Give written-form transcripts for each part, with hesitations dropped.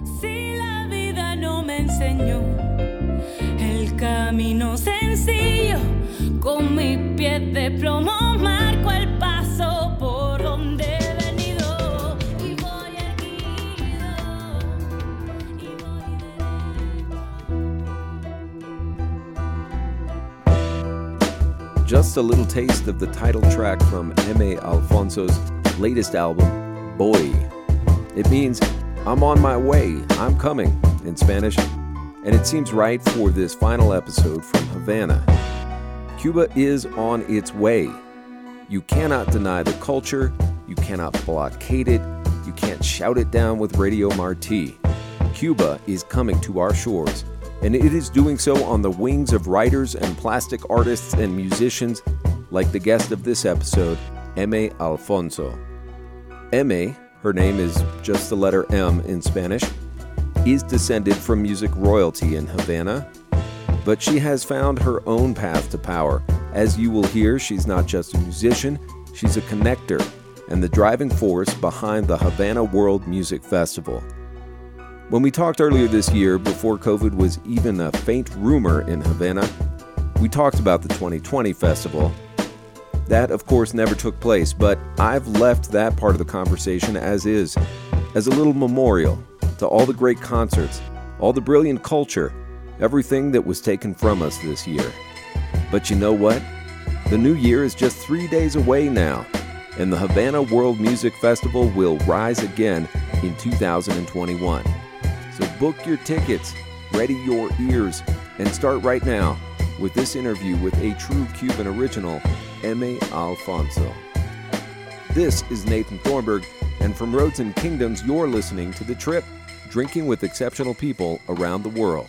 Si la vida no me enseñó el camino sencillo, con mis pies de plomo marco el paso por donde he venido y voy erguido y voy derecho. Just a little taste of the title track from M.A. Alfonso's latest album, Boy. It means I'm on my way, I'm coming in Spanish, and it seems right for this final episode from Havana. Cuba is on its way. You cannot deny the culture, you cannot blockade it, you can't shout it down with Radio Marti. Cuba is coming to our shores, and it is doing so on the wings of writers and plastic artists and musicians like the guest of this episode, M.A. Alfonso. M.A., her name is just the letter M in Spanish, is descended from music royalty in Havana, but she has found her own path to power. As you will hear, she's not just a musician, she's a connector and the driving force behind the Havana World Music Festival. When we talked earlier this year, before COVID was even a faint rumor in Havana, we talked about the 2020 festival. That, of course, never took place, but I've left that part of the conversation as is, as a little memorial to all the great concerts, all the brilliant culture, everything that was taken from us this year. But you know what? The new year is just 3 days away now, and the Havana World Music Festival will rise again in 2021. So book your tickets, ready your ears, and start right now with this interview with a true Cuban original, M.A. Alfonso. This is Nathan Thornburg, and from Roads and Kingdoms, you're listening to The Trip, drinking with exceptional people around the world.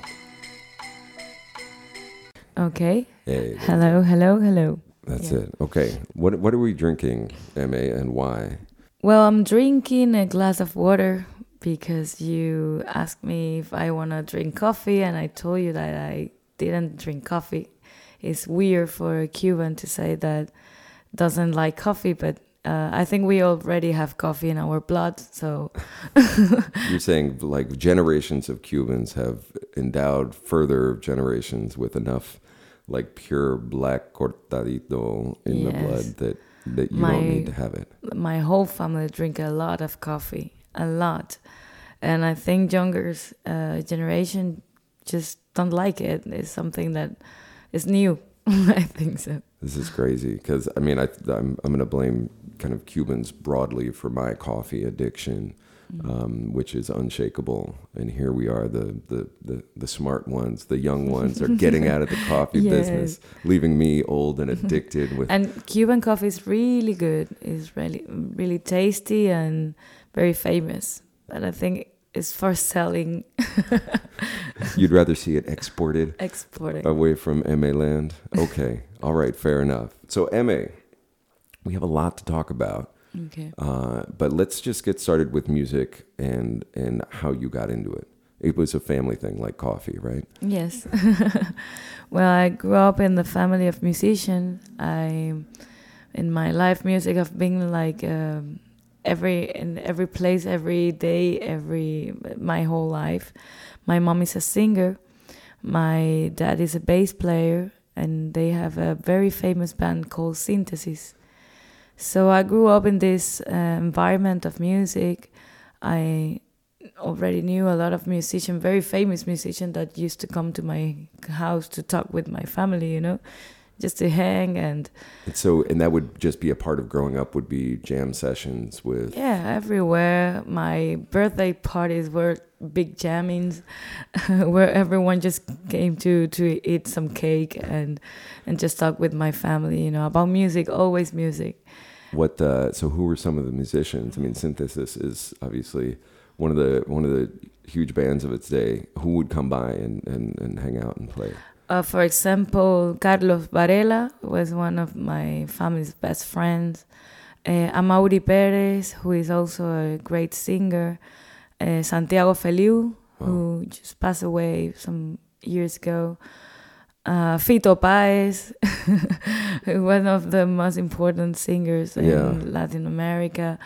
Okay. Hey, Hello. that's it. Okay. What are we drinking, M.A., and why? Well, I'm drinking a glass of water because you asked me if I want to drink coffee, and I told you that I didn't drink coffee. It's weird for a Cuban to say that doesn't like coffee, but I think we already have coffee in our blood, so... You're saying like generations of Cubans have endowed further generations with enough like pure black cortadito in the blood that you don't need to have it. My whole family drink a lot of coffee, a lot. And I think younger generation just don't like it. It's something that is new. I think so. This is crazy because I'm going to blame kind of Cubans broadly for my coffee addiction, which is unshakable. And here we are, the smart ones, the young ones are getting out of the coffee business, leaving me old and addicted with. And Cuban coffee is really good. It's really, really tasty and very famous. But I think it's for selling. You'd rather see it exported away from M.A. land? Okay. All right. Fair enough. So M.A., we have a lot to talk about. Okay. But let's just get started with music and how you got into it. It was a family thing, like coffee, right? Yes. Well, I grew up in the family of musicians. In my life, music have been like in every place, every day, my whole life. My mom is a singer. My dad is a bass player, and they have a very famous band called Synthesis. So I grew up in this environment of music. I already knew a lot of musicians, very famous musicians that used to come to my house to talk with my family, just to hang and that would just be a part of growing up, would be jam sessions with everywhere. My birthday parties were big jammings where everyone just came to eat some cake and just talk with my family, about music, always music. So who were some of the musicians? I mean, Synthesis is obviously one of the huge bands of its day. Who would come by and hang out and play? For example, Carlos Varela was one of my family's best friends. Amaury Perez, who is also a great singer. Santiago Feliu, who just passed away some years ago. Fito Páez, one of the most important singers in Latin America.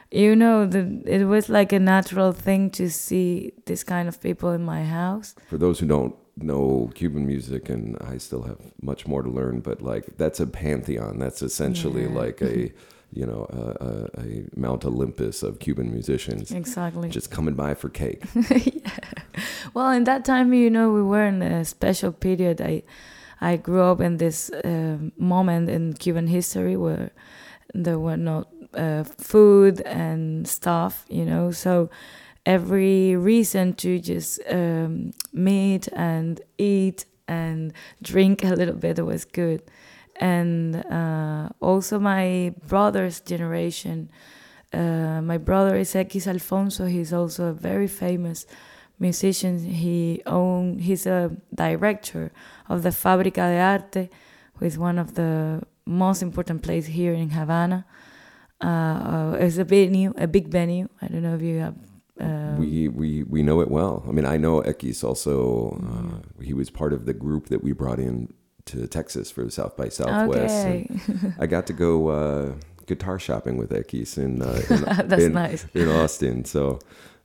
you know, it was like a natural thing to see this kind of people in my house. For those who don't know Cuban music, and I still have much more to learn, but like that's a pantheon. That's essentially like a, you know, a Mount Olympus of Cuban musicians. Exactly. Just coming by for cake. Yeah. Well, in that time, you know, we were in a special period. I grew up in this moment in Cuban history where there were no food and stuff, you know, so every reason to just meet and eat and drink a little bit was good. And also my brother's generation, my brother is X Alfonso. He's also a very famous musician. He's a director of the Fábrica de Arte, who is one of the most important places here in Havana. It's a big venue. I don't know if you have. We know it well. I mean, I know X also. He was part of the group that we brought in to Texas for South by Southwest. Okay. And I got to go guitar shopping with X in nice. in Austin. So,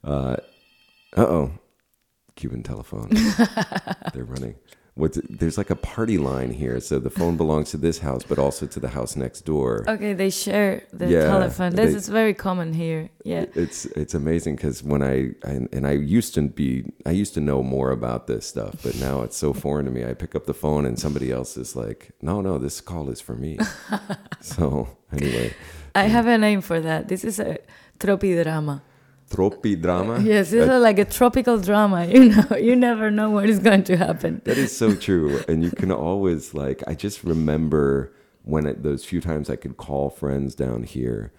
Cuban telephone. They're running. There's like a party line here, so the phone belongs to this house, but also to the house next door. Okay, they share the telephone. This is very common here. Yeah, it's amazing because when I used to know more about this stuff, but now it's so foreign to me. I pick up the phone and somebody else is like, no, this call is for me. So anyway, I have a name for that. This is a tropidrama. Tropidrama? Yes, it's like a tropical drama. You know, you never know what is going to happen. That is so true. And you can always I just remember when those few times I could call friends down here,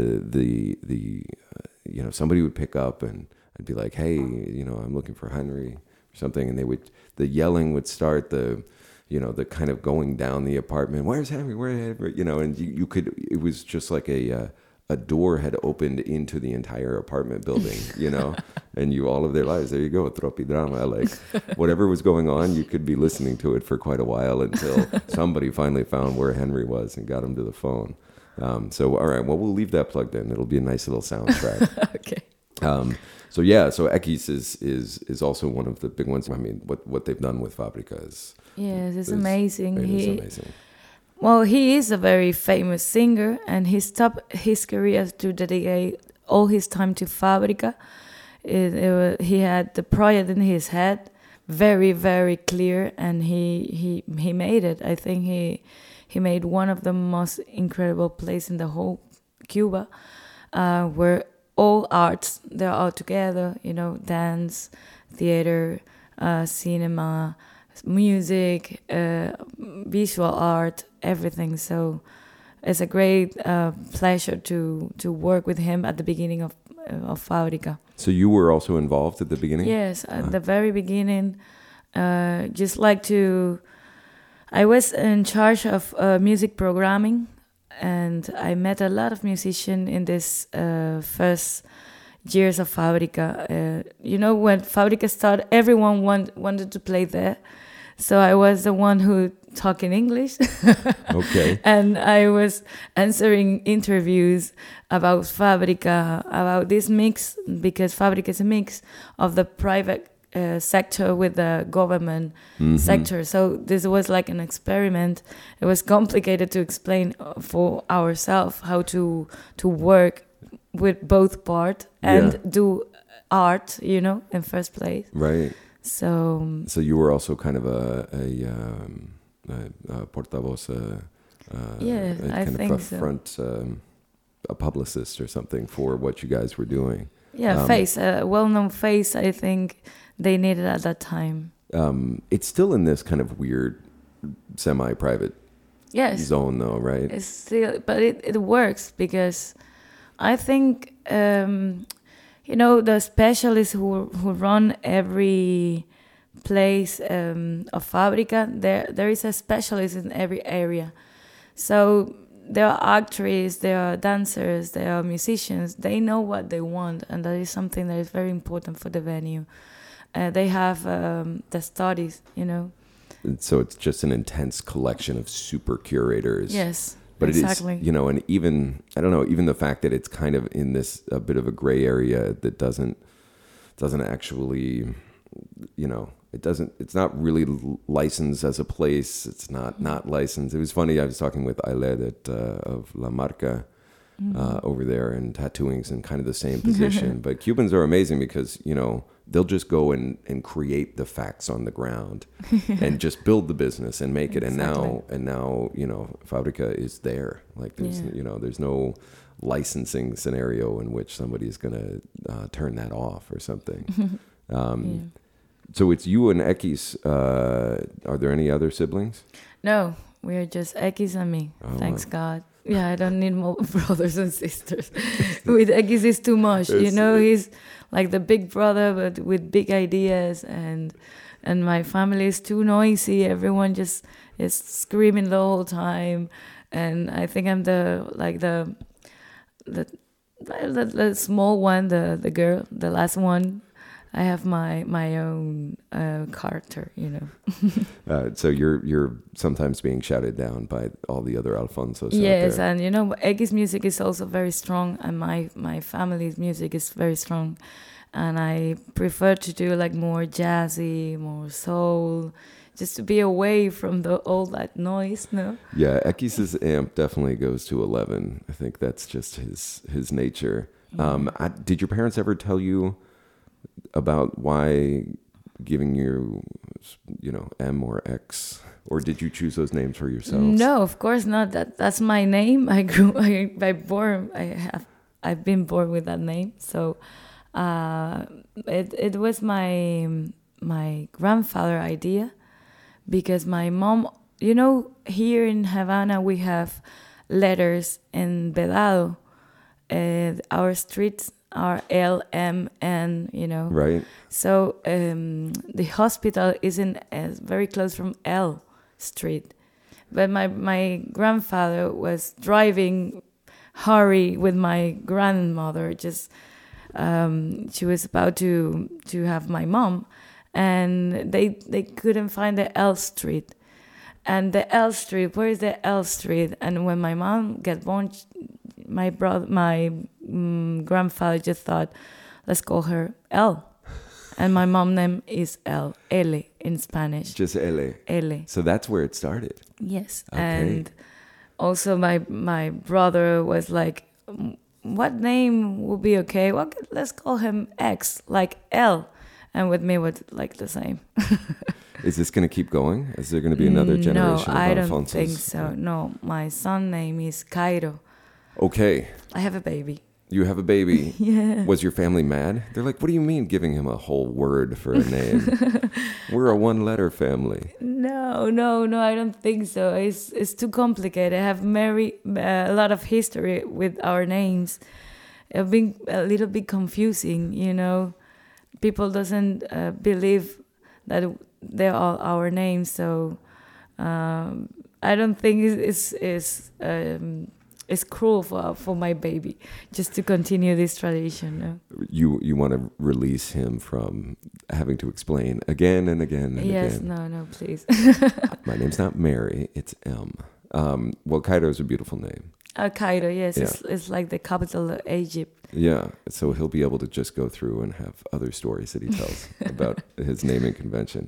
you know, somebody would pick up and I'd be like, hey, you know, I'm looking for Henry or something. And the yelling would start, the kind of going down the apartment. Where's Henry? You know, and you could, it was just like a door had opened into the entire apartment building, you know, and all of their lives, there you go, tropidrama, like whatever was going on, you could be listening to it for quite a while until somebody finally found where Henry was and got him to the phone. So, all right, well, we'll leave that plugged in. It'll be a nice little soundtrack. Okay. So X is also one of the big ones. I mean, what they've done with Fábrica is... Yes, it's amazing. It is amazing. Well, he is a very famous singer, and he stopped his career to dedicate all his time to Fábrica. He had the project in his head, very, very clear, and he made it. I think he made one of the most incredible places in the whole Cuba, where all arts, they're all together, you know, dance, theater, cinema, music, visual art, everything. So it's a great pleasure to work with him at the beginning of Fábrica. So you were also involved at the beginning? Yes, at the very beginning. I was in charge of music programming, and I met a lot of musicians in this first years of Fábrica. You know, when Fábrica started, everyone wanted to play there. So I was the one who talked in English. Okay. And I was answering interviews about Fábrica, about this mix, because Fábrica is a mix of the private sector with the government sector. So this was like an experiment. It was complicated to explain for ourselves how to work with both parts and do art, you know, in first place. Right. So you were also kind of a portavoz, I think so. Front, a publicist or something for what you guys were doing. Yeah, a well-known face, I think they needed at that time. It's still in this kind of weird semi-private zone though, right? It's still, but it works because I think, you know, the specialists who run every place of Fábrica, there is a specialist in every area. So there are actors, there are dancers, there are musicians. They know what they want, and that is something that is very important for the venue. They have the studies, you know. And so it's just an intense collection of super curators. Yes. But exactly. it is, and even, I don't know, even the fact that it's kind of in this a bit of a gray area that doesn't actually, it's not really licensed as a place. It's not licensed. It was funny. I was talking with Ailed of La Marca over there, and tattooing's in kind of the same position. But Cubans are amazing because, they'll just go and create the facts on the ground and just build the business and make it. Exactly. And now, Fabrica is there. Like there's no licensing scenario in which somebody's going to turn that off or something. So it's you and Ekis. Are there any other siblings? No, we are just Ekis and me. Oh, Thanks wow. God. Yeah, I don't need more brothers and sisters. With Ekis, it's too much. He's like the big brother, but with big ideas, and my family is too noisy. Everyone just is screaming the whole time, and I think I'm the small one, the girl, the last one. I have my own character, So you're sometimes being shouted down by all the other Alfonsos. Yes, out there. and Eggy's music is also very strong, and my family's music is very strong, and I prefer to do like more jazzy, more soul, just to be away from all that noise. No. Yeah, Ekis' amp definitely goes to 11. I think that's just his nature. Did your parents ever tell you about why giving you, M or X, or did you choose those names for yourselves? No, of course not. That's my name. I've been born with that name. So, it was my grandfather idea, because my mom, here in Havana we have letters in Vedado. Our streets are L, M, N, Right. So the hospital isn't very close from L Street. But my grandfather was driving hurry with my grandmother. Just she was about to have my mom, and they couldn't find the L Street. And the L Street, where is the L Street? And when my mom got born, my grandfather just thought, let's call her L. And my mom's name is L in Spanish. Just L. L. So that's where it started. Yes. Okay. And also my brother was like, what name would be okay? Well, let's call him X, like L. And with me, was like the same. Is this going to keep going? Is there going to be another generation of I Alfonsos? don't think so. No, my son's name is Cairo. Okay. I have a baby. You have a baby. Yeah. Was your family mad? They're like, what do you mean giving him a whole word for a name? We're a one-letter family. No, I don't think so. It's too complicated. I have a lot of history with our names. It's been a little bit confusing, People doesn't believe that they're all our names, so I don't think it's cruel for my baby just to continue this tradition. No? You want to release him from having to explain again and again and yes, again. No, please. My name's not Mary, it's M. Well, Cairo is a beautiful name. Cairo, yes, Yeah. it's like the capital of Egypt. Yeah, so he'll be able to just go through and have other stories that he tells about his naming convention.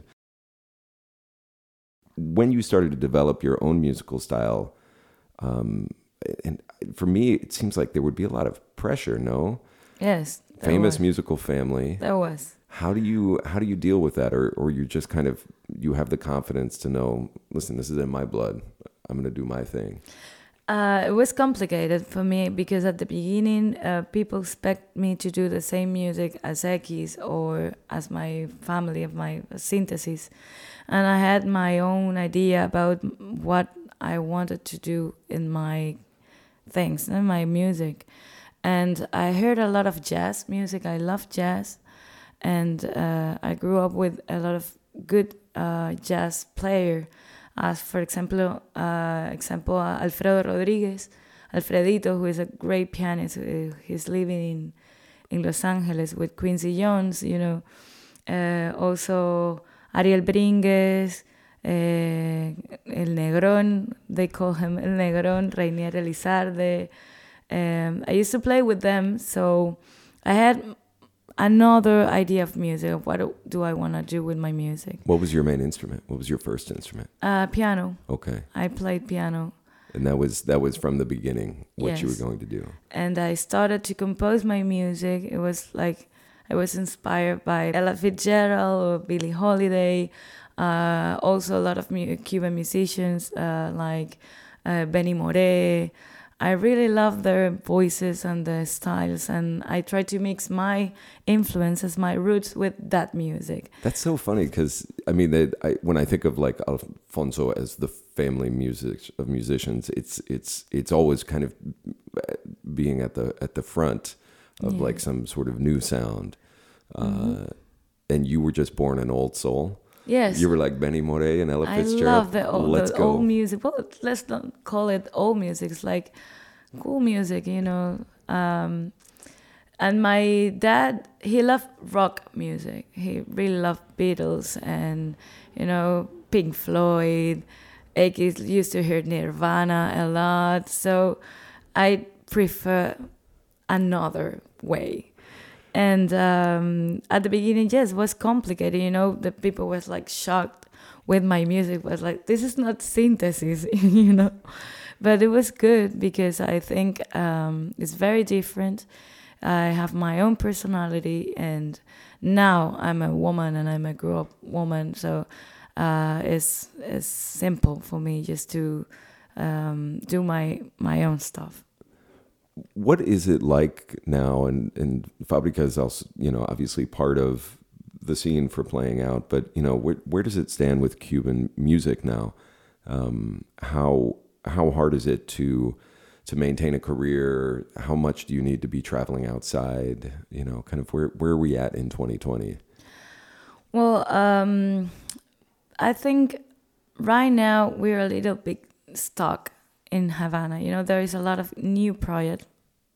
When you started to develop your own musical style, and for me, it seems like there would be a lot of pressure, no? Yes. Famous musical family. There was. How do you deal with that? Or you just kind of, you have the confidence to know, listen, this is in my blood. I'm going to do my thing. It was complicated for me because at the beginning, people expect me to do the same music as Ekis or as my family of my synthesis. And I had my own idea about what I wanted to do in my things, in my music. And I heard a lot of jazz music. I love jazz. And I grew up with a lot of good jazz players. As for example, Alfredo Rodriguez, Alfredito, who is a great pianist. He's living in Los Angeles with Quincy Jones, Also Ariel Bringues, El Negrón, they call him El Negrón, Reinier Elizarde. I used to play with them, so I had another idea of music, of what do I want to do with my music. What was your main instrument? What was your first instrument? Piano. Okay. I played piano. And that was from the beginning what you were going to do. And I started to compose my music. It was like I was inspired by Ella Fitzgerald or Billie Holiday. Also a lot of Cuban musicians like Benny Moré. I really love their voices and their styles, and I try to mix my influences, my roots with that music. That's so funny because I mean, when I think of like Alfonso as the family music of musicians, it's always kind of being at the front of like some sort of new sound. And you were just born an old soul. Yes. You were like Benny Moré and Ella Fitzgerald. I love the old music. Well, let's not call it old music. It's like cool music, you know. And my dad, he loved rock music. He really loved Beatles and, you know, Pink Floyd. I used to hear Nirvana a lot. So I prefer another way. And at the beginning, yes, it was complicated. You know, the people was like shocked with my music. Was like, this is not synthesis, you know. But it was good because I think it's very different. I have my own personality, and now I'm a woman and I'm a grown-up woman. So it's simple for me just to do my own stuff. What is it like now? And Fabrica is also, you know, obviously part of the scene for Playing Out, but, you know, where does it stand with Cuban music now? How hard is it to maintain a career? How much do you need to be traveling outside? You know, kind of where are we at in 2020? Well, I think right now we're a little bit stuck in Havana. You know, there is a lot of new projects,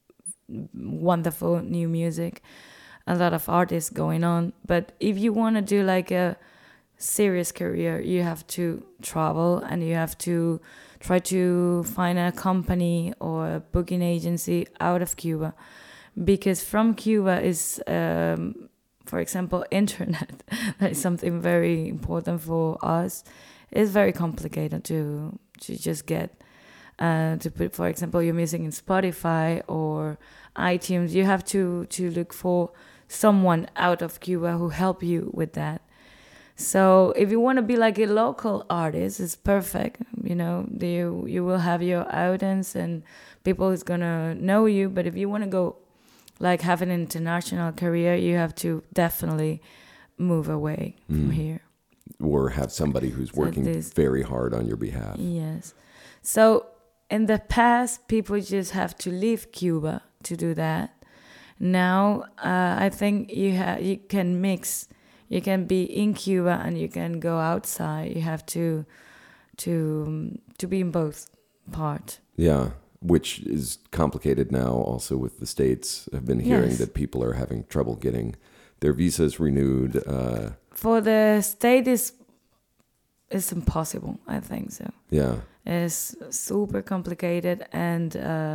wonderful new music, a lot of artists going on. But if you want to do like a serious career, you have to travel and you have to try to find a company or a booking agency out of Cuba. Because from Cuba is, for example, internet. That is something very important for us. It's very complicated to just get. To put, for example, your music in Spotify or iTunes, you have to look for someone out of Cuba who help you with that. So if you want to be like a local artist, it's perfect. You know, you will have your audience and people is gonna know you. But if you want to go like have an international career, you have to definitely move away from here. Or have somebody who's working very hard on your behalf. Yes. So in the past, people just have to leave Cuba to do that. Now, I think you can mix. You can be in Cuba and you can go outside. You have to be in both parts. Yeah, which is complicated now. Also, with the States, I've been hearing that people are having trouble getting their visas renewed. For the state, it's impossible. I think so. Yeah. It's super complicated, and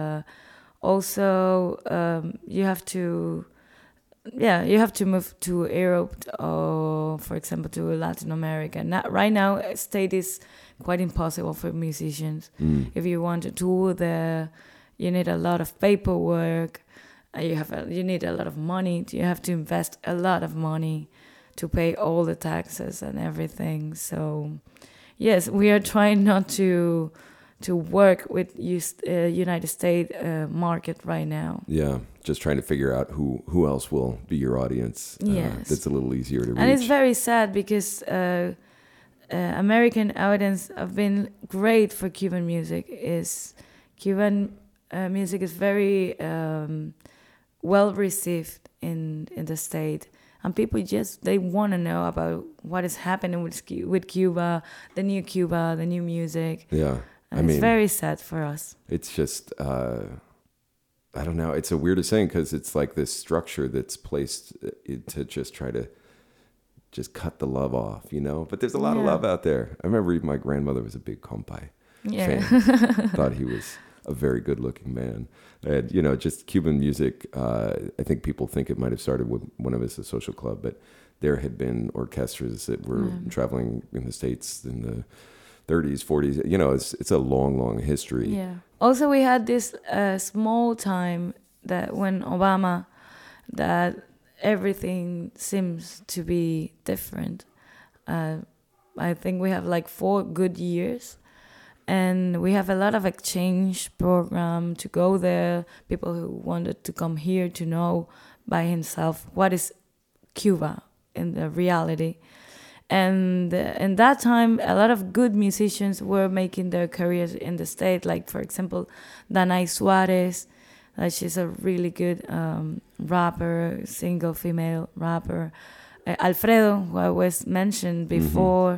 also you have to move to Europe or, for example, to Latin America. Right now, state is quite impossible for musicians. If you want to tour there, you need a lot of paperwork. You need a lot of money. You have to invest a lot of money to pay all the taxes and everything. So. Yes, we are trying not to work with United States market right now. Yeah, just trying to figure out who else will be your audience. Yes, that's a little easier to reach. And it's very sad because American audience have been great for Cuban music. Cuban music is very well received in the state. And people they want to know about what is happening with Cuba, the new music. Yeah. And it's very sad for us. It's just, I don't know. It's a weirdest thing because it's like this structure that's placed to just try to just cut the love off, But there's a lot of love out there. I remember even my grandmother was a big Compay fan. Thought he was a very good-looking man. And, just Cuban music, I think people think it might have started with one of us, a social club, but there had been orchestras that were traveling in the States in the 30s, 40s. It's a long, long history. Yeah. Also, we had this small time that when Obama, that everything seems to be different. I think we have like 4 good years. And we have a lot of exchange program to go there. People who wanted to come here to know by himself what is Cuba in the reality. And in that time, a lot of good musicians were making their careers in the state. Like, for example, Danay Suarez. She's a really good rapper, single female rapper. Alfredo, who I was mentioned before.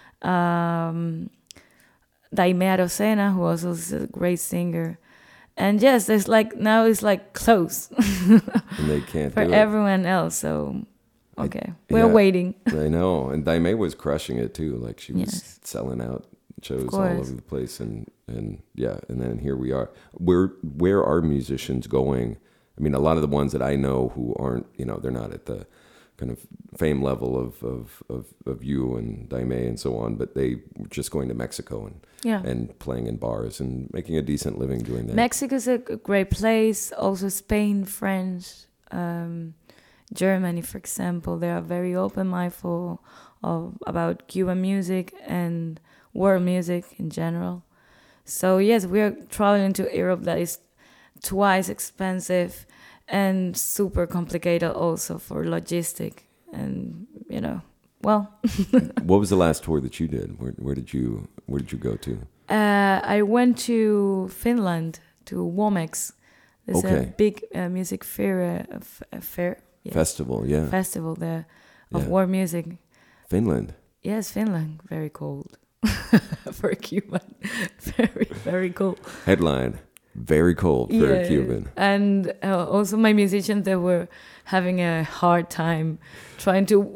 Daimé Arocena, who also is a great singer. And yes, there's now it's close. And they can't for do everyone else. So, okay, we're waiting. I know. And Daimé was crushing it too. Like she was selling out shows all over the place. And then here we are. Where are musicians going? I mean, a lot of the ones that I know who aren't, they're not at the kind of fame level of you and Daimé and so on, but they were just going to Mexico and playing in bars and making a decent living doing that. Mexico's a great place. Also Spain, France, Germany, for example, they are very open-minded about Cuban music and world music in general. So yes, we are traveling to Europe that is twice expensive and super complicated also for logistic. And well. What was the last tour that you did? Where did you go to? I went to Finland, to Womex. There's a big music fair. Festival there of world music. Finland. Yes, Finland. Very cold for a Cuban. Very, very cold. Headline. Very cold for a Cuban. And also my musicians, they were having a hard time trying to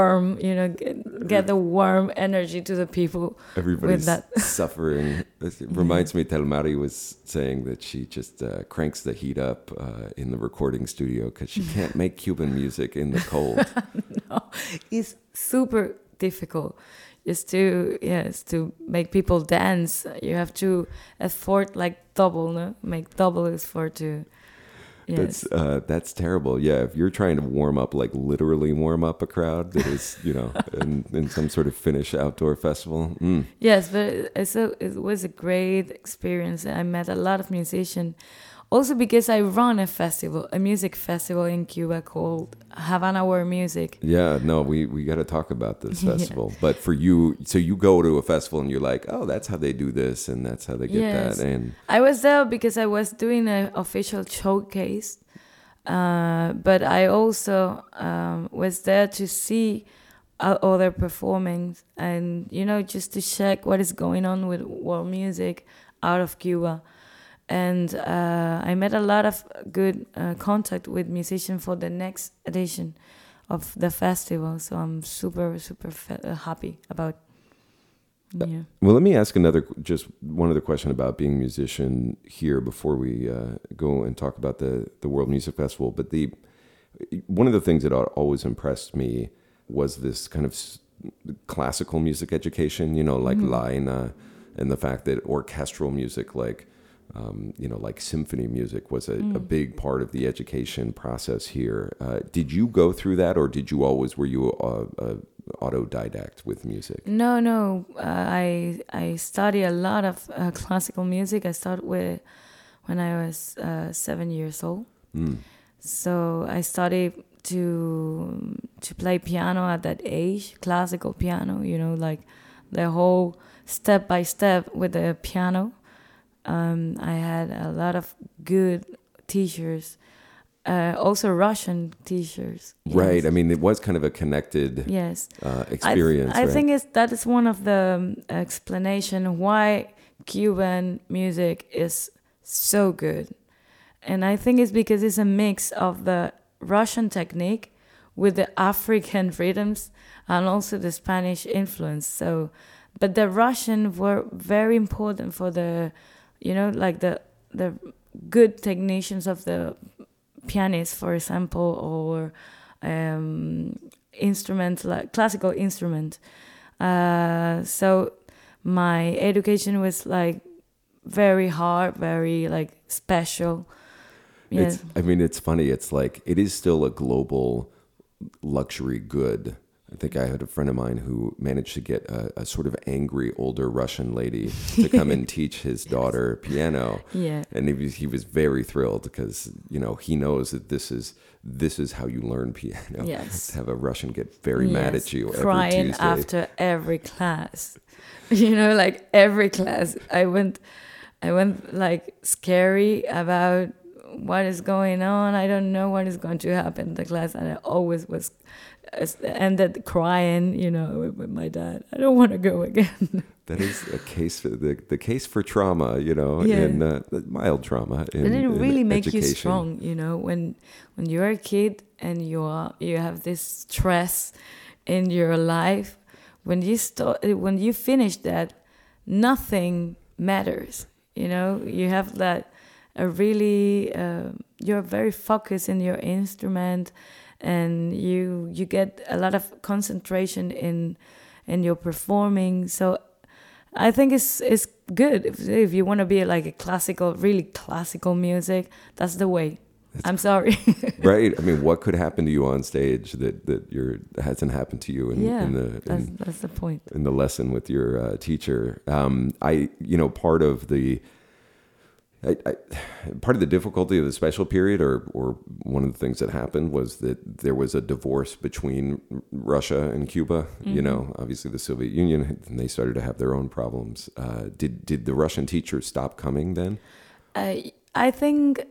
get the warm energy to the people. Everybody's suffering. It reminds me, Telmari was saying that she just cranks the heat up in the recording studio because she can't make Cuban music in the cold. No, it's super difficult. Is to make people dance. You have to effort double, no? Make double effort to. Yes. That's terrible. Yeah, if you're trying to warm up, literally warm up a crowd that is, in some sort of Finnish outdoor festival. Yes, but it was a great experience. I met a lot of musicians. Also because I run a music festival in Cuba called Havana World Music. Yeah, no, we got to talk about this festival. But for you, so you go to a festival and you're like, oh, that's how they do this and that's how they get that. And I was there because I was doing an official showcase. But I also was there to see other performings and, just to check what is going on with world music out of Cuba. And I met a lot of good contact with musicians for the next edition of the festival. So I'm super, super happy about. Yeah. Well, let me ask one other question about being a musician here before we go and talk about the World Music Festival. But one of the things that always impressed me was this kind of classical music education, like Laina, and the fact that orchestral music, like symphony music was a big part of the education process here. Did you go through that, or were you autodidact with music? No. I studied a lot of classical music. I started when I was 7 years old. So I studied to play piano at that age, classical piano, the whole step by step with the piano. I had a lot of good teachers, also Russian teachers. Yes. Right. I mean, it was kind of a connected experience. I think that is one of the explanation why Cuban music is so good. And I think it's because it's a mix of the Russian technique with the African rhythms and also the Spanish influence. So, but the Russian were very important for the, like the good technicians of the pianists, for example, or instruments like classical instruments. So my education was like very hard, very like special. Yeah. It's funny. It's like it is still a global luxury good. I think I had a friend of mine who managed to get a sort of angry older Russian lady to come and teach his daughter piano. Yeah. And he was very thrilled because, he knows that this is how you learn piano. Yes. To have a Russian get very mad at you crying every Tuesday. After every class. Like every class. I went like scary about what is going on. I don't know what is going to happen in the class. And I always was ended crying, with my dad. I don't want to go again. That is a case, the case for trauma, Yeah. in mild trauma. And it really makes you education. strong, when you're a kid and you have this stress in your life. When you finish that, nothing matters. You have that you're very focused in your instrument, and you get a lot of concentration in your performing. So I think it's good if you want to be like really classical music. That's the way. I'm sorry. Right. I mean, what could happen to you on stage that hasn't happened to you that's the point. In the lesson with your teacher? Part of the difficulty of the special period, or one of the things that happened, was that there was a divorce between Russia and Cuba. Mm-hmm. Obviously the Soviet Union, and they started to have their own problems. Did the Russian teachers stop coming then? I think,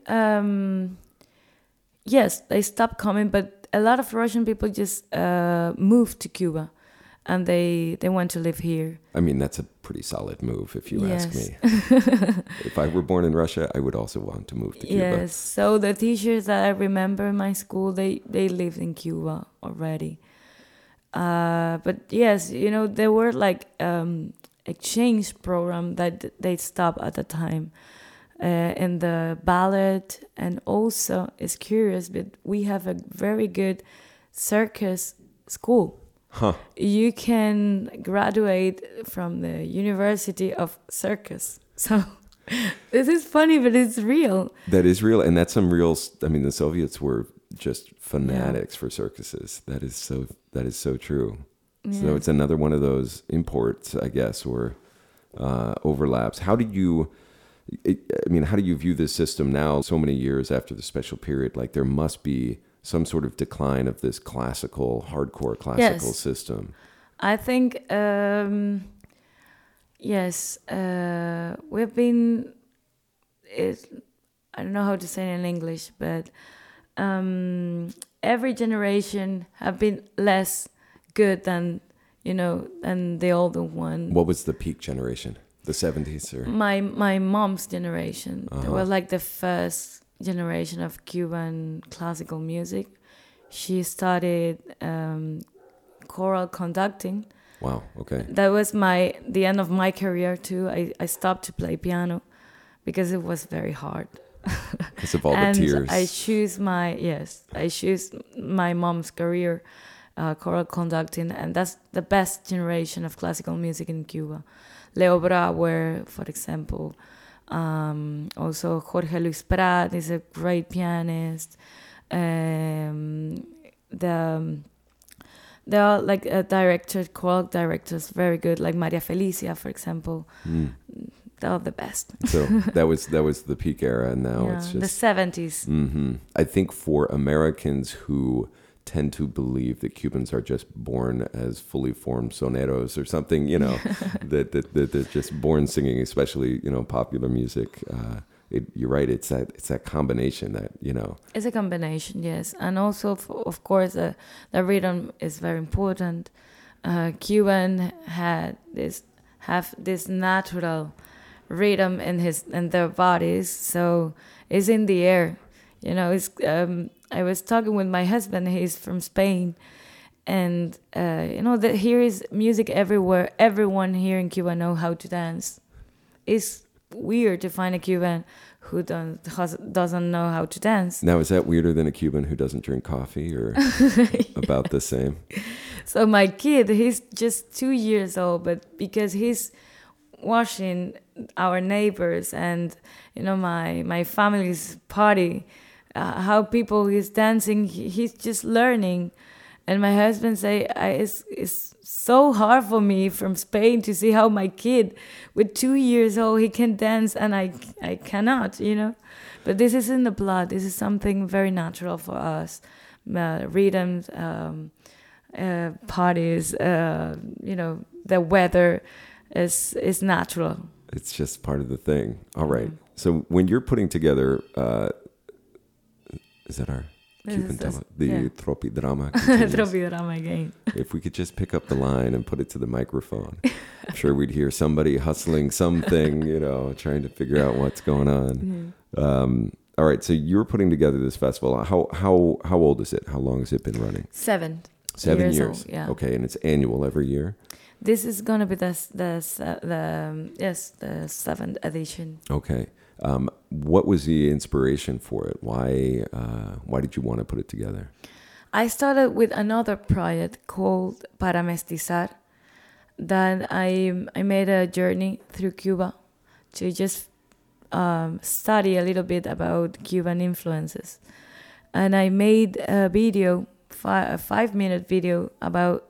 yes, they stopped coming, but a lot of Russian people just moved to Cuba, and they went to live here. I mean, that's a pretty solid move, if you ask me. Yes. If I were born in Russia, I would also want to move to Cuba. Yes, so the teachers that I remember in my school, they lived in Cuba already. But yes, there were like exchange program that they stopped at the time. In the ballet, and also it's curious, but we have a very good circus school. Huh. You can graduate from the University of Circus. So this is funny, but it's real. That is real, and that's some real. I mean, the Soviets were just fanatics for circuses. That is so true. Yeah. So it's another one of those imports, I guess, or overlaps. How do you view this system now, so many years after the special period? Like, there must be some sort of decline of this hardcore classical system. I think, yes, we've been, I don't know how to say it in English, but every generation have been less good than the older one. What was the peak generation? The 70s? Or? My mom's generation. Uh-huh. They were like the first generation of Cuban classical music. She studied choral conducting. Wow, okay. That was the end of my career too. I stopped to play piano because it was very hard. Because of all the tears. I choose my mom's career, choral conducting, and that's the best generation of classical music in Cuba. Leo Brauer, for example. Also Jorge Luis Prat is a great pianist. There are like choral directors, very good, like Maria Felicia, for example. They're the best. So that was the peak era, and now it's just the 70s. Mm-hmm. I think for Americans who tend to believe that Cubans are just born as fully formed soneros or something, that they're just born singing, especially popular music. You're right. It's that combination that It's a combination, yes, and also of course the rhythm is very important. Cuban have this natural rhythm in their bodies, so it's in the air. You know, I was talking with my husband. He's from Spain, and you know that here is music everywhere. Everyone here in Cuba know how to dance. It's weird to find a Cuban who doesn't know how to dance. Now, is that weirder than a Cuban who doesn't drink coffee, or about the same? So my kid, he's just 2 years old, but because he's watching our neighbors and, you know, my family's party, how people is dancing, he's just learning. And my husband say, it's so hard for me from Spain to see how my kid with 2 years old, he can dance and I cannot, you know. But this is in the blood. This is something very natural for us. Rhythms, parties, you know, the weather is natural. It's just part of the thing. All right. So when you're putting together, is that our Cuban drama? The Tropidrama. Tropidrama again. If we could just pick up the line and put it to the microphone, I'm sure we'd hear somebody hustling something, you know, trying to figure out what's going on. All right. So you're putting together this festival. How old is it? How long has it been running? 7 years old, yeah. Okay, and it's annual every year? This is gonna be the 7th edition. Okay. What was the inspiration for it? Why did you want to put it together? I started with another project called Para Mestizar, that I made a journey through Cuba to just study a little bit about Cuban influences. And I made a video, a 5-minute video about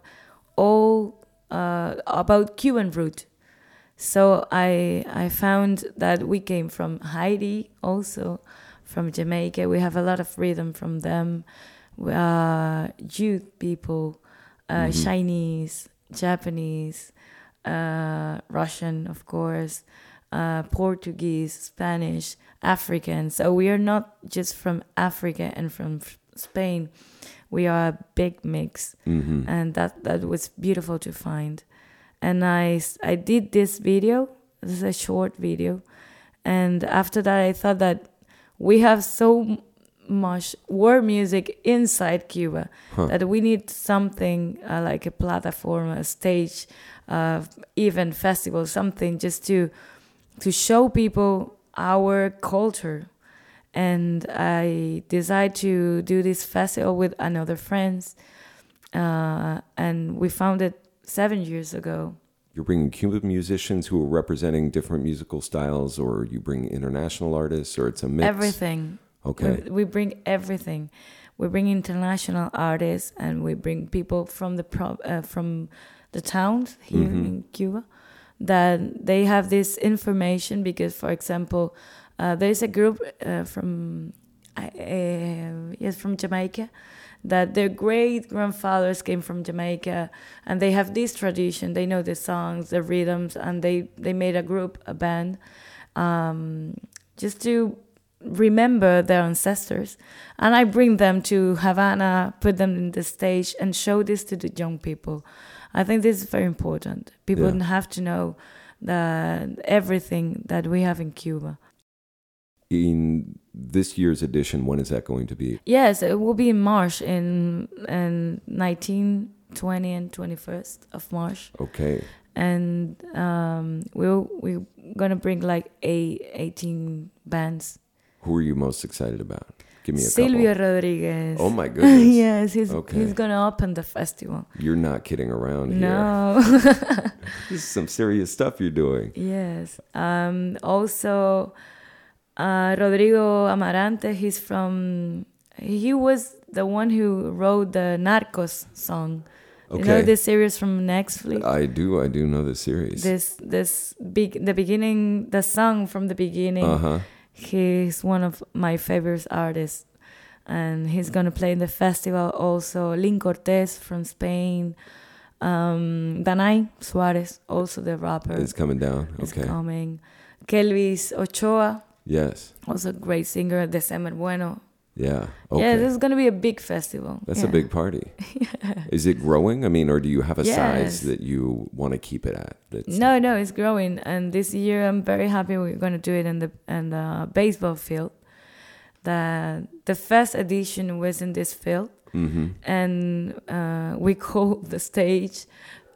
about Cuban root. So I found that we came from Haiti, also from Jamaica. We have a lot of rhythm from them. We are youth people, Chinese, Japanese, Russian, of course, Portuguese, Spanish, African. So we are not just from Africa and from Spain. We are a big mix, and that was beautiful to find. And I did this video. This is a short video. And after that, I thought that we have so much world music inside Cuba that we need something like a platform, a stage, even festival, something just to show people our culture. And I decided to do this festival with another friends. And we founded 7 years ago. You're bringing Cuban musicians who are representing different musical styles, or you bring international artists, or it's a mix? Everything. Okay. We bring everything. We bring international artists, and we bring people from the towns here in Cuba, that they have this information. Because, for example, there's a group from Jamaica, that their great-grandfathers came from Jamaica, and they have this tradition. They know the songs, the rhythms, and they made a group, a band, just to remember their ancestors. And I bring them to Havana, put them in the stage, and show this to the young people. I think this is very important. People don't have to know everything that we have in Cuba. In this year's edition, when is that going to be? Yes, it will be in March, in 19, 20, and 21st of March. Okay. And we're gonna bring like 18 bands. Who are you most excited about? Give me a Silvio couple. Rodriguez. Oh my goodness. Yes, he's gonna open the festival. You're not kidding around here. No. This is some serious stuff you're doing. Yes. Also, Rodrigo Amarante, he was the one who wrote the Narcos song. Okay. You know this series from Netflix? I do know the series. The song from the beginning. He's one of my favorite artists, and he's gonna play in the festival also. Lynn Cortez from Spain, Danay Suarez, also the rapper, is coming down. Is coming. Kelvis Ochoa. Yes. Also a great singer. December Bueno. Yeah. Okay. Yeah, this is going to be a big festival. That's a big party. Is it growing? I mean, or do you have a size that you want to keep it at? No, it's growing. And this year, I'm very happy we're going to do it in the baseball field. That the first edition was in this field, and we called the stage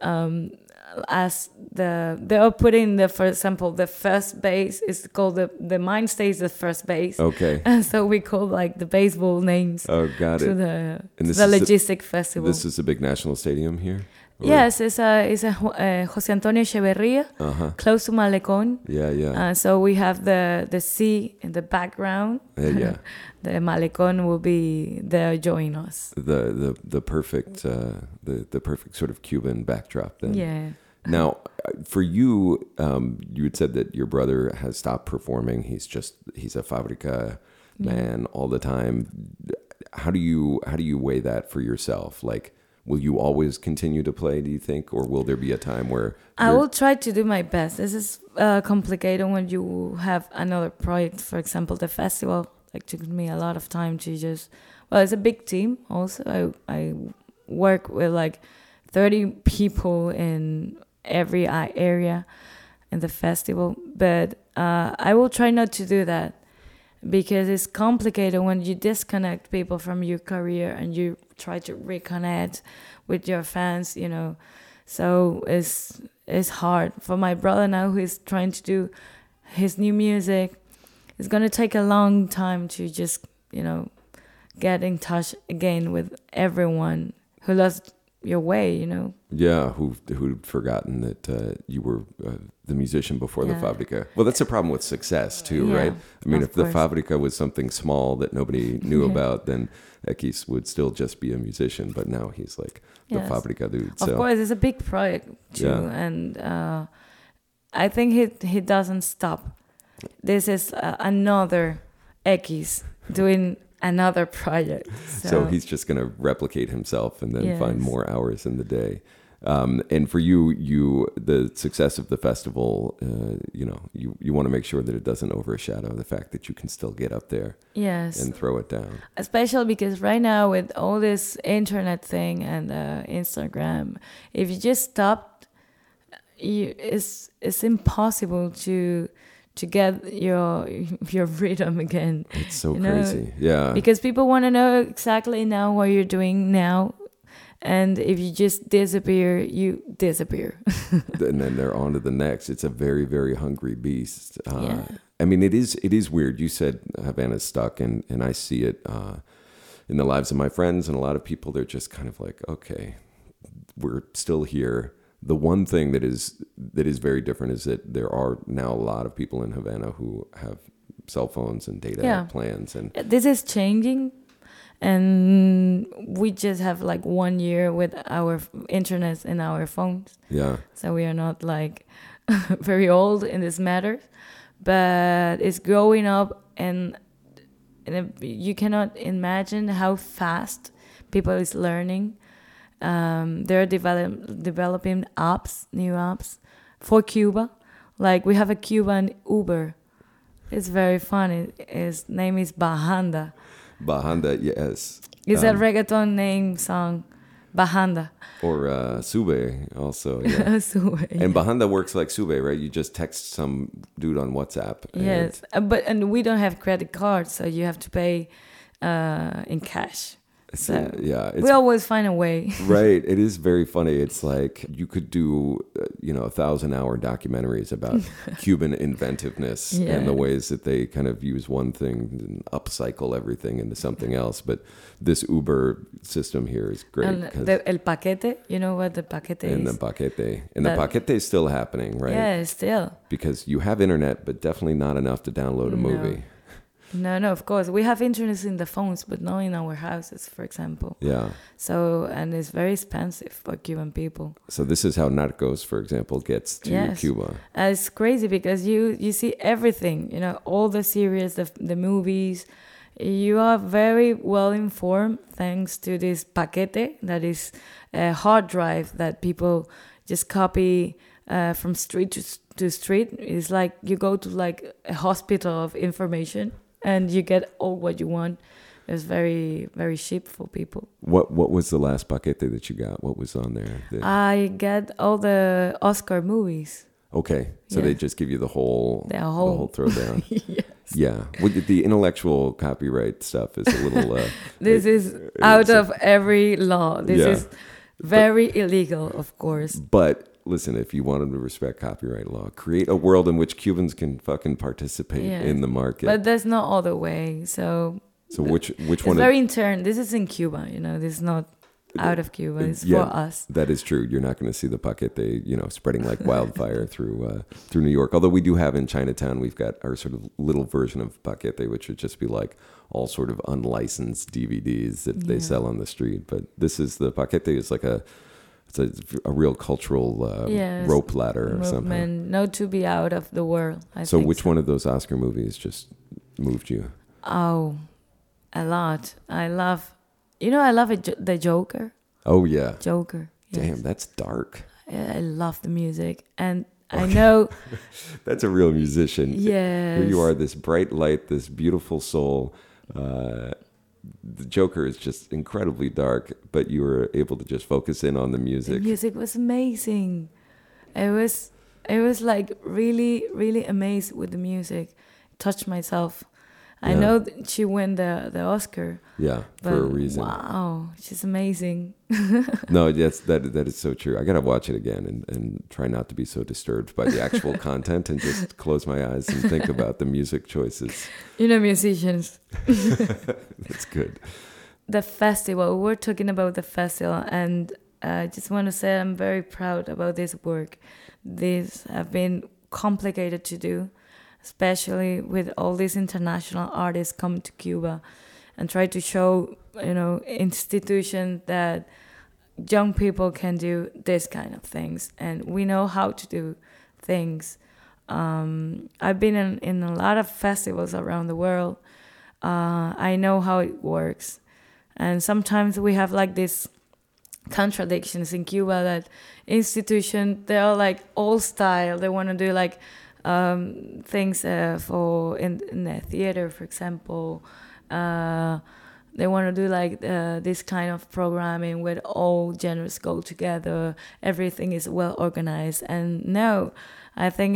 as they are putting the, for example, the first base is called the main stage, the first base. Okay. And so we call like the baseball names. Oh, got to it. The Logistic Festival. This is a big national stadium here? Or? Yes, it's a José Antonio Echeverría, close to Malecón. Yeah. So we have the sea in the background. Yeah. The Malecón will be there joining us. The perfect the perfect sort of Cuban backdrop then. Yeah. Now, for you, you had said that your brother has stopped performing. He's a Fábrica man all the time. How do you weigh that for yourself? Like, will you always continue to play, do you think? Or will there be a time where... I will try to do my best. This is complicated when you have another project. For example, the festival took me a lot of time to just... Well, it's a big team also. I work with 30 people in every area in the festival. But I will try not to do that, because it's complicated when you disconnect people from your career and you try to reconnect with your fans, So it's hard. For my brother now, who is trying to do his new music, it's going to take a long time to just, get in touch again with everyone who lost your way, Yeah, who'd forgotten that you were the musician before the Fábrica. Well, that's a problem with success too, right? I mean, if the Fábrica was something small that nobody knew about, then X would still just be a musician. But now he's like the Fábrica dude. So. Of course, it's a big project too, and I think he doesn't stop. This is another X doing another project. So he's just going to replicate himself and then find more hours in the day. And for you, the success of the festival, you want to make sure that it doesn't overshadow the fact that you can still get up there and throw it down. Especially because right now with all this internet thing and Instagram, if you just stop, it's impossible to get your rhythm again. It's so crazy. Yeah. Because people want to know exactly now what you're doing now. And if you just disappear, you disappear. And then they're on to the next. It's a very, very hungry beast. I mean, it is weird. You said Havana's stuck, and I see it in the lives of my friends and a lot of people. They're just kind of like, okay, we're still here. The one thing that is very different is that there are now a lot of people in Havana who have cell phones and data plans, and this is changing. And we just have 1 year with our internet in our phones. Yeah. So we are not very old in this matter, but it's growing up, and you cannot imagine how fast people is learning. They're developing new apps for Cuba. We have a Cuban Uber. It's very funny. His name is Bajanda. Bajanda, yes. It's a reggaeton name song, Bajanda. Or Sube also, yeah. Sube. And Bajanda works like Sube, right? You just text some dude on WhatsApp. Yes, and we don't have credit cards, so you have to pay in cash. So we always find a way. Right. It is very funny. It's like you could do, 1,000-hour documentaries about Cuban inventiveness and the ways that they kind of use one thing and upcycle everything into something else. But this Uber system here is great. And el paquete, you know what the paquete is? And the paquete. And the paquete is still happening, right? Yeah, still. Because you have internet, but definitely not enough to download a movie. No, of course. We have internet in the phones, but not in our houses, for example. Yeah. So, and it's very expensive for Cuban people. So this is how Narcos, for example, gets to Cuba. It's crazy because you see everything, all the series, the movies. You are very well informed thanks to this paquete, that is a hard drive that people just copy from street to street. It's like you go to a hospital of information. And you get all what you want. It's very, very cheap for people. What was the last paquete that you got? What was on there? I got all the Oscar movies. Okay, so they just give you the whole throwdown. Yeah, with the intellectual copyright stuff is a little. This is out of every law. This Yeah. is very illegal, of course. But listen, if you wanted to respect copyright law, create a world in which Cubans can fucking participate Yeah. in the market. But that's not all the way. So which it's one? very intern. This is in Cuba, this is not out of Cuba. It's for us. That is true. You're not going to see the paquete, spreading like wildfire through New York. Although we do have in Chinatown, we've got our sort of little version of paquete, which would just be like all sort of unlicensed DVDs that they sell on the street. But this is the paquete is like it's a real cultural rope ladder or something. Not to be out of the world. I So think which one of those Oscar movies just moved you? Oh, a lot. I love the Joker. Oh yeah. Joker. Yes. Damn, that's dark. I love the music, and I know that's a real musician. Yes. Here you are, this bright light, this beautiful soul. The Joker is just incredibly dark, but you were able to just focus in on the music. The music was amazing. It was like really, really amazed with the music. Touched myself. I know that she won the Oscar. Yeah, but for a reason. Wow, she's amazing. No, yes, that is so true. I gotta watch it again and try not to be so disturbed by the actual content and just close my eyes and think about the music choices. Musicians. That's good. The festival. We're talking about the festival, and I just want to say I'm very proud about this work. These have been complicated to do, especially with all these international artists come to Cuba and try to show, institutions that young people can do this kind of things, and we know how to do things. I've been in a lot of festivals around the world. I know how it works, and sometimes we have like this contradictions in Cuba that institutions, they are like old style. They want to do like things for in the theater, for example. They want to do like this kind of programming where all genres go together. Everything is well organized, and no, I think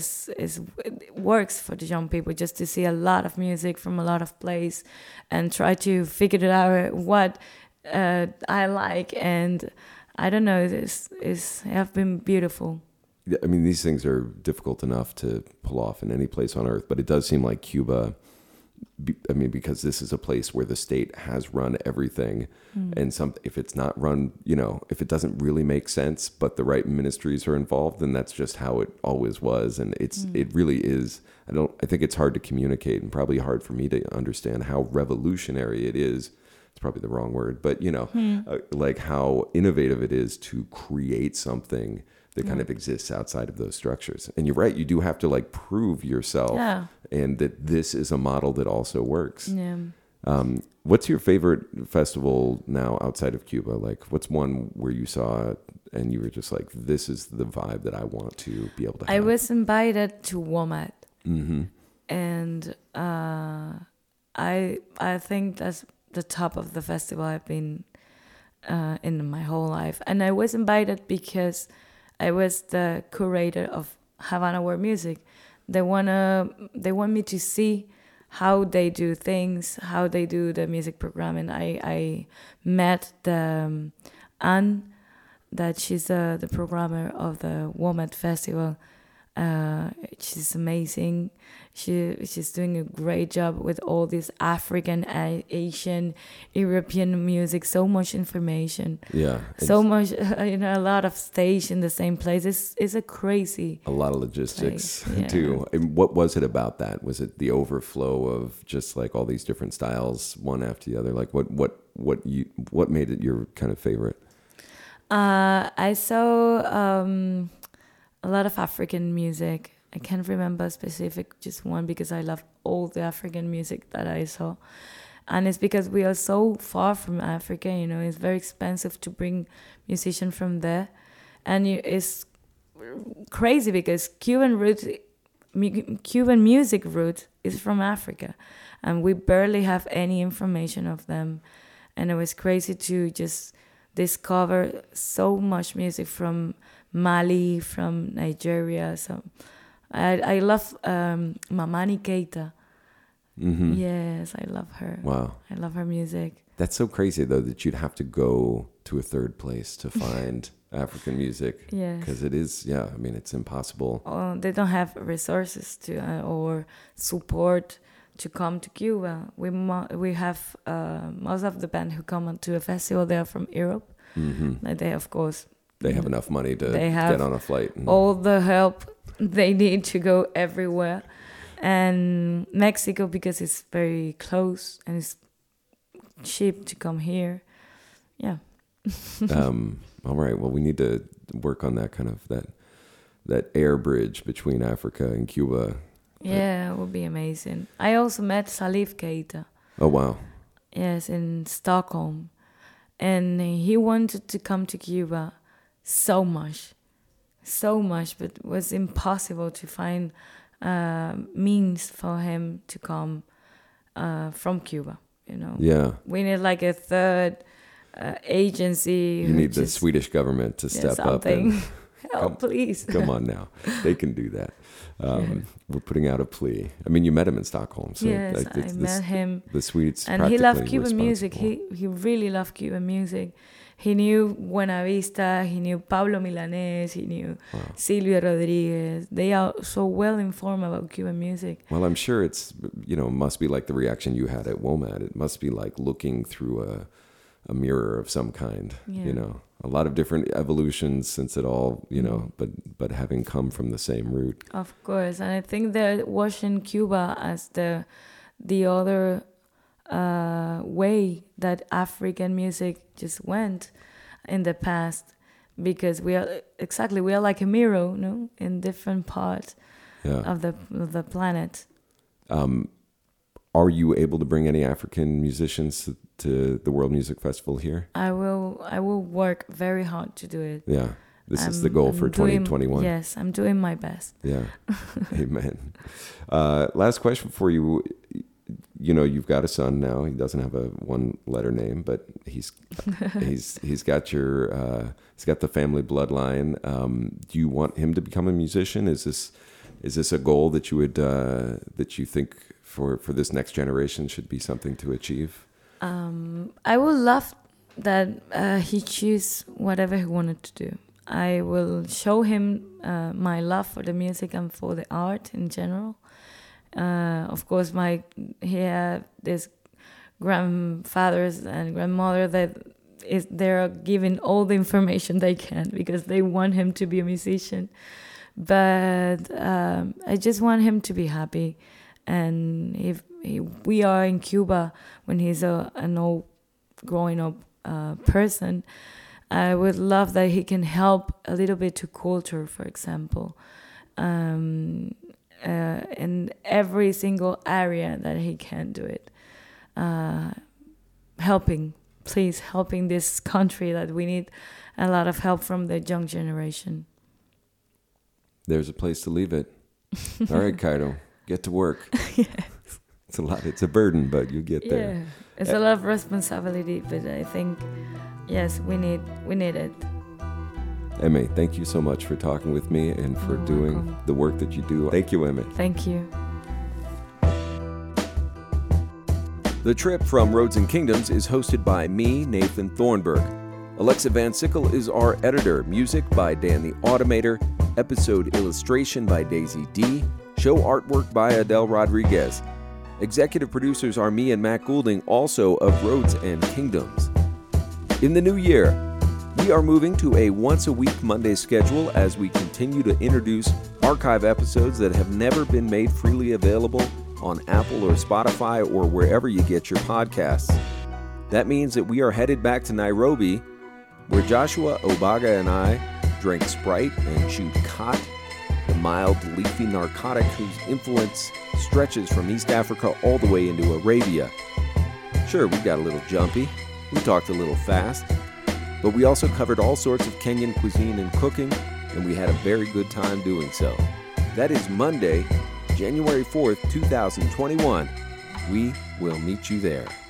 it works for the young people just to see a lot of music from a lot of places and try to figure it out what I like, and I don't know. This have been beautiful. I mean, these things are difficult enough to pull off in any place on earth, but it does seem like Cuba, because this is a place where the state has run everything, and if it's not run, if it doesn't really make sense, but the right ministries are involved, then that's just how it always was, and it really is. I think it's hard to communicate, and probably hard for me to understand how revolutionary it is. It's probably the wrong word, but like how innovative it is to create something that kind of exists outside of those structures. And you're right, you do have to like prove yourself and that this is a model that also works. Yeah. What's your favorite festival now outside of Cuba? Like what's one where you saw it and you were just like, this is the vibe that I want to be able to have? I was invited to WOMAD. Mm-hmm. And I think that's the top of the festival I've been in my whole life. And I was invited because I was the curator of Havana World Music. They want me to see how they do things, how they do the music programming. I met the Anne, that she's the programmer of the WOMAD Festival. She's amazing. She's doing a great job with all this African, Asian, European music. So much information. Yeah. So much, a lot of stage in the same place. It's a crazy. A lot of logistics place. Yeah. too. And what was it about that? Was it the overflow of just like all these different styles, one after the other? Like what made it your kind of favorite? I saw a lot of African music. I can't remember specific just one because I love all the African music that I saw. And it's because we are so far from Africa, it's very expensive to bring musicians from there. And it's crazy because Cuban music root is from Africa. And we barely have any information of them. And it was crazy to just discover so much music from Mali, from Nigeria. So I love Mamani Keita. Mm-hmm. Yes, I love her. Wow. I love her music. That's so crazy, though, that you'd have to go to a third place to find African music. Yes. Because it is, I mean, it's impossible. They don't have resources to or support to come to Cuba. We have most of the band who come to a festival, they are from Europe. Mm-hmm. Like they, of course, They have enough money to get on a flight. And all the help they need to go everywhere. And Mexico, because it's very close and it's cheap to come here. Yeah. All right. Well, we need to work on that kind of that air bridge between Africa and Cuba. Yeah, it would be amazing. I also met Salif Keita. Oh, wow. Yes, in Stockholm. And he wanted to come to Cuba so much, but it was impossible to find means for him to come from Cuba, you know. Yeah. We need like a third agency. You need the Swedish government to step up and help, please. Come on now. They can do that. We're putting out a plea. I mean, you met him in Stockholm. So yes, I met him. The Swedes and he loved Cuban music. He really loved Cuban music. He knew Buena Vista, he knew Pablo Milanés, he knew Silvio Rodriguez. They are so well informed about Cuban music. Well, I'm sure it's, must be like the reaction you had at WOMAD. It must be like looking through a mirror of some kind, a lot of different evolutions since it all, but having come from the same root. Of course. And I think they're watching Cuba as the other way that African music just went in the past, because we are like a mirror, in different parts of the planet. Are you able to bring any African musicians to the World Music Festival here? I will work very hard to do it. Yeah. This is the goal for 2021. Yes, I'm doing my best. Yeah. Amen. Last question for you. You've got a son now. He doesn't have a one-letter name, but he's got he's got the family bloodline. Do you want him to become a musician? Is this a goal that you would that you think for this next generation should be something to achieve? I would love that he choose whatever he wanted to do. I will show him my love for the music and for the art in general. Of course, he had this grandfathers and grandmother they're giving all the information they can because they want him to be a musician. But I just want him to be happy. And if we are in Cuba when he's an old growing up person, I would love that he can help a little bit to culture, for example. In every single area that he can do it. Helping this country that we need a lot of help from the young generation. There's a place to leave it. All right, Cairo, get to work. Yes. It's a lot. It's a burden, but you get there. Yeah, it's a lot of responsibility, but I think, yes, we need it. Emme, thank you so much for talking with me and for doing welcome. The work that you do. Thank you, Emme. Thank you. The Trip from Roads and Kingdoms is hosted by me, Nathan Thornburg. Alexa Van Sickle is our editor. Music by Dan the Automator. Episode illustration by Daisy D. Show artwork by Adele Rodriguez. Executive producers are me and Matt Goulding, also of Roads and Kingdoms. In the new year, we are moving to a once-a-week Monday schedule as we continue to introduce archive episodes that have never been made freely available on Apple or Spotify or wherever you get your podcasts. That means that we are headed back to Nairobi, where Joshua Obaga and I drank Sprite and chewed khat, the mild, leafy narcotic whose influence stretches from East Africa all the way into Arabia. Sure, we got a little jumpy, we talked a little fast, but we also covered all sorts of Kenyan cuisine and cooking, and we had a very good time doing so. That is Monday, January 4th, 2021. We will meet you there.